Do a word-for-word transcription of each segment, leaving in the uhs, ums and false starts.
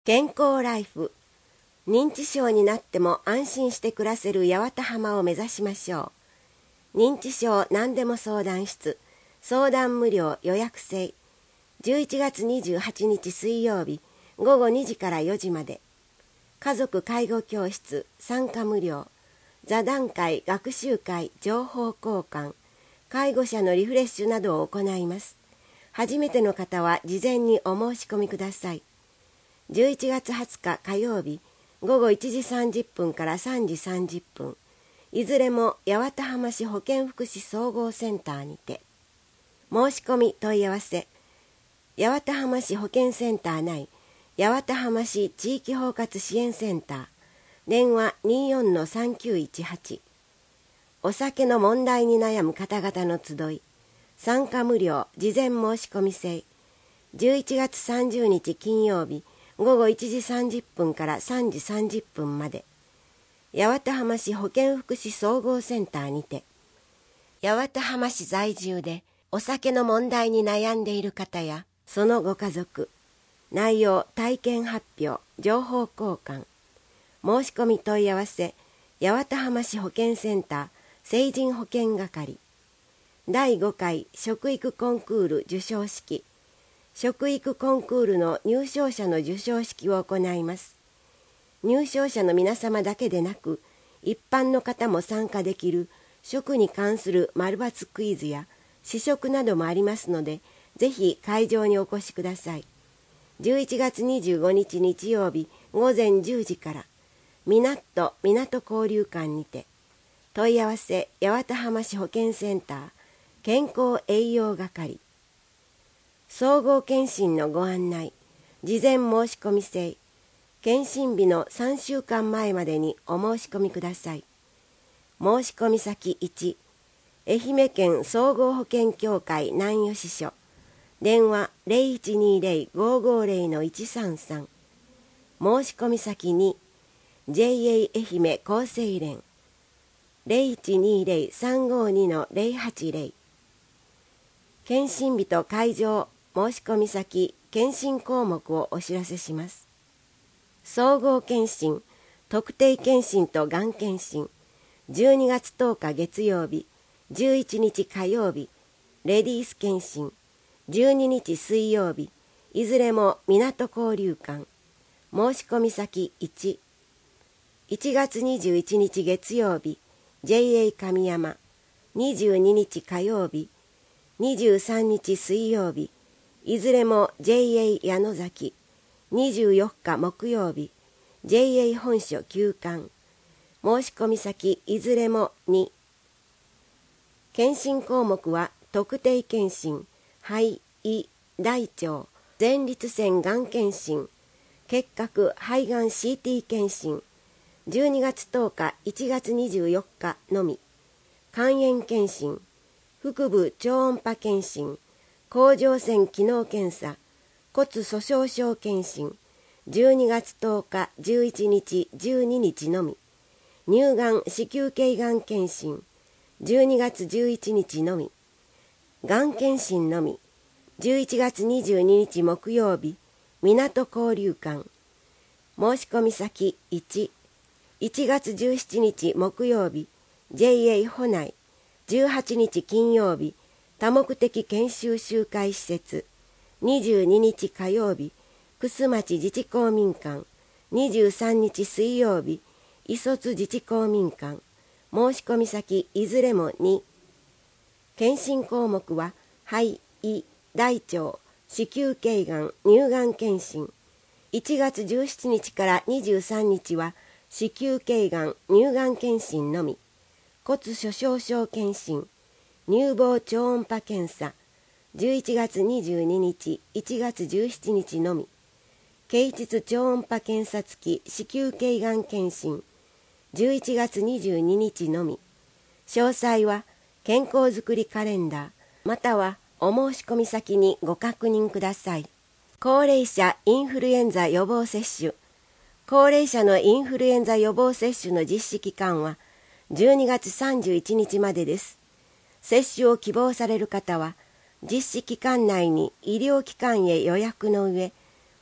健康ライフ。認知症になっても安心して暮らせる八幡浜を目指しましょう。認知症何でも相談室、相談無料予約制。じゅういちがつにじゅうはちにち水曜日ごごにじからよじまで。家族介護教室参加無料。座談会、学習会、情報交換、介護者のリフレッシュなどを行います。初めての方は事前にお申し込みください。じゅういちがつはつか火曜日ごごいちじさんじゅっぷんからさんじさんじゅっぷん、いずれも八幡浜市保健福祉総合センターにて。申し込み問い合わせ、八幡浜市保健センター内八幡浜市地域包括支援センター、電話 にじゅうよんのさんきゅういちはち。お酒の問題に悩む方々の集い、参加無料、事前申し込み制。じゅういちがつさんじゅうにち金曜日ごごいちじさんじゅっぷんからさんじさんじゅっぷんまで。八幡浜市保健福祉総合センターにて。八幡浜市在住でお酒の問題に悩んでいる方やそのご家族、内容、体験発表、情報交換。申し込み問い合わせ、八幡浜市保健センター成人保健係。だいごかい食育コンクール授賞式。食育コンクールの入賞者の授賞式を行います。入賞者の皆様だけでなく、一般の方も参加できる食に関する丸抜クイズや試食などもありますので、ぜひ会場にお越しください。じゅういちがつにじゅうごにち日曜日ごぜんじゅうじから、みなっと港交流館にて。問い合わせ、八幡浜市保健センター健康栄養係。総合検診のご案内、事前申し込み制。検診日のさんしゅうかんまえまでにお申し込みください。申し込み先いち、愛媛県総合保険協会南予支所。電話 ゼロいちにゼロ ごーごーゼロ のいちさんさん。申し込み先に、ジェイエー 愛媛厚生連。ゼロいちにゼロ さんごに のゼロはちゼロ。検診日と会場、申し込み先、検診項目をお知らせします。総合検診、特定検診とがん検診、じゅうにがつとおか月曜日、じゅういちにち火曜日、レディース検診、じゅうににち水曜日、いずれも港交流館。申し込み先いち、いちがつにじゅういちにち月曜日、ジェイエー 神山、にじゅうににち火曜日、にじゅうさんにち水曜日、いずれも ジェイエー 矢野崎、にじゅうよっか木曜日、ジェイエー 本所休館。申し込み先いずれもに。検診項目は特定検診、肺、胃、大腸、前立腺がん検診、結核肺がん シーティー 検診、じゅうにがつとおかいちがつにじゅうよっかのみ。肝炎検診、腹部超音波検診、甲状腺機能検査、骨粗しょう症検診、じゅうにがつとおかじゅういちにちじゅうににちのみ。乳がん子宮頸がん検診、じゅうにがつじゅういちにちのみ。がん検診のみ、じゅういちがつにじゅうににち木曜日、港交流館。申し込み先いち、いちがつじゅうしちにち木曜日、ジェイエー 保内、じゅうはちにち金曜日、多目的研修集会施設、にじゅうににち火曜日、楠町自治公民館、にじゅうさんにち水曜日、磯津自治公民館。申し込み先いずれもに。検診項目は肺、胃、大腸、子宮頸がん、乳がん検診。いちがつじゅうしちにちからにじゅうさんにちは子宮頸がん、乳がん検診のみ。骨粗しょう症検診、乳房超音波検査。じゅういちがつにじゅうににち、いちがつじゅうしちにちのみ。経腟超音波検査付き子宮頸がん検診、じゅういちがつにじゅうににちのみ。詳細は健康づくりカレンダーまたはお申し込み先にご確認ください。高齢者インフルエンザ予防接種。高齢者のインフルエンザ予防接種の実施期間はじゅうにがつさんじゅういちにちまでです。接種を希望される方は実施期間内に医療機関へ予約の上、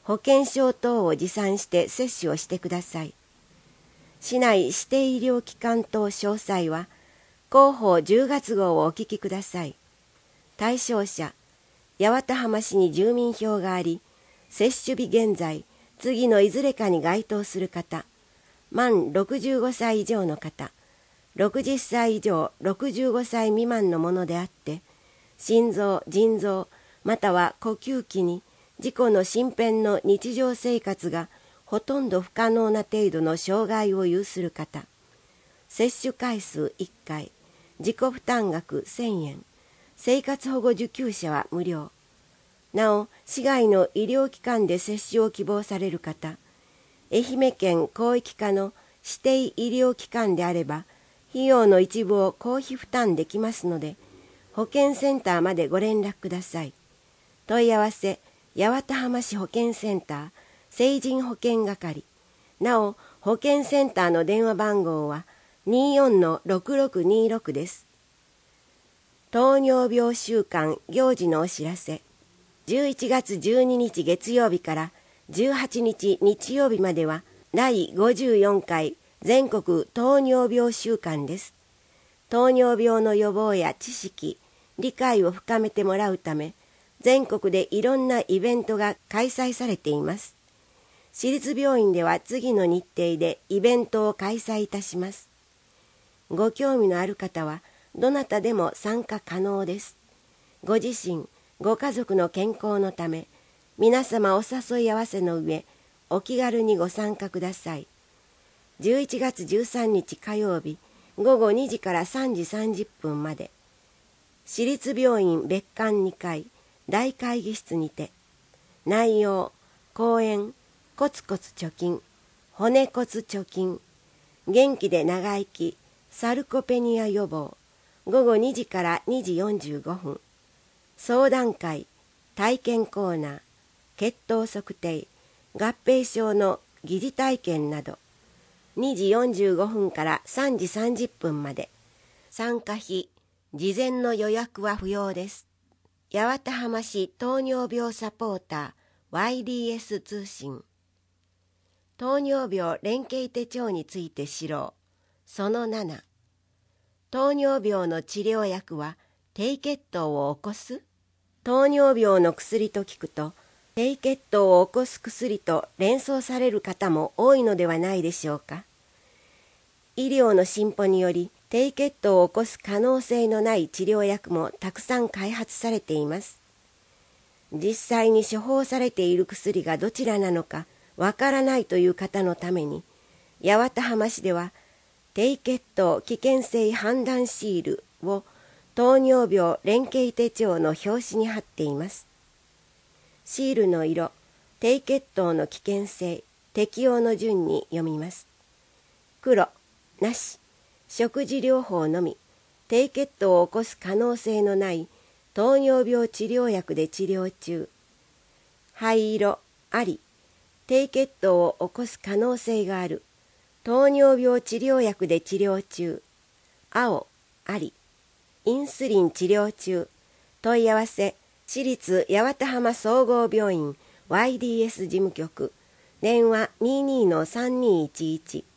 保険証等を持参して接種をしてください。市内指定医療機関等詳細は広報じゅうがつ号をお聞きください。対象者、八幡浜市に住民票があり、接種日現在、次のいずれかに該当する方、満ろくじゅうごさい以上の方、ろくじゅっさい以上ろくじゅうごさい未満のものであって、心臓、腎臓、または呼吸器に事故の身辺の日常生活がほとんど不可能な程度の障害を有する方、接種回数いっかい、自己負担額せんえん、生活保護受給者は無料。なお、市外の医療機関で接種を希望される方、愛媛県広域課の指定医療機関であれば、費用の一部を公費負担できますので、保健センターまでご連絡ください。問い合わせ、八幡浜市保健センター、成人保健係。なお、保健センターの電話番号は にじゅうよんのろくろくにろく です。糖尿病週間行事のお知らせ。じゅういちがつじゅうににち月曜日からじゅうはちにち日曜日まではだいごじゅうよんかい全国糖尿病週間です。糖尿病の予防や知識、理解を深めてもらうため、全国でいろんなイベントが開催されています。市立病院では次の日程でイベントを開催いたします。ご興味のある方はどなたでも参加可能です。ご自身、ご家族の健康のため、皆様お誘い合わせの上、お気軽にご参加ください。じゅういちがつじゅうさんにち火曜日、ごごにじからさんじさんじゅっぷんまで、市立病院別館にかい大会議室にて。内容、講演、コツコツ貯金、骨骨貯金、元気で長生き、サルコペニア予防、ごごにじからにじよんじゅうごふん。相談会、体験コーナー、血糖測定、合併症の疑似体験など、にじよんじゅうごふんからさんじさんじゅっぷんまで。参加費、事前の予約は不要です。八幡浜市糖尿病サポーター ワイディーエス 通信。糖尿病連携手帳について知ろう。そのなな。糖尿病の治療薬は低血糖を起こす？糖尿病の薬と聞くと、低血糖を起こす薬と連想される方も多いのではないでしょうか。医療の進歩により、低血糖を起こす可能性のない治療薬もたくさん開発されています。実際に処方されている薬がどちらなのかわからないという方のために、八幡浜市では低血糖危険性判断シールを糖尿病連携手帳の表紙に貼っています。シールの色、低血糖の危険性、適用の順に読みます。黒、なし、食事療法のみ、低血糖を起こす可能性のない糖尿病治療薬で治療中。灰色、あり、低血糖を起こす可能性がある糖尿病治療薬で治療中。青、あり、インスリン治療中。問い合わせ、市立八幡浜総合病院 ワイディーエス 事務局。電話 にじゅうにのさんにいちいち。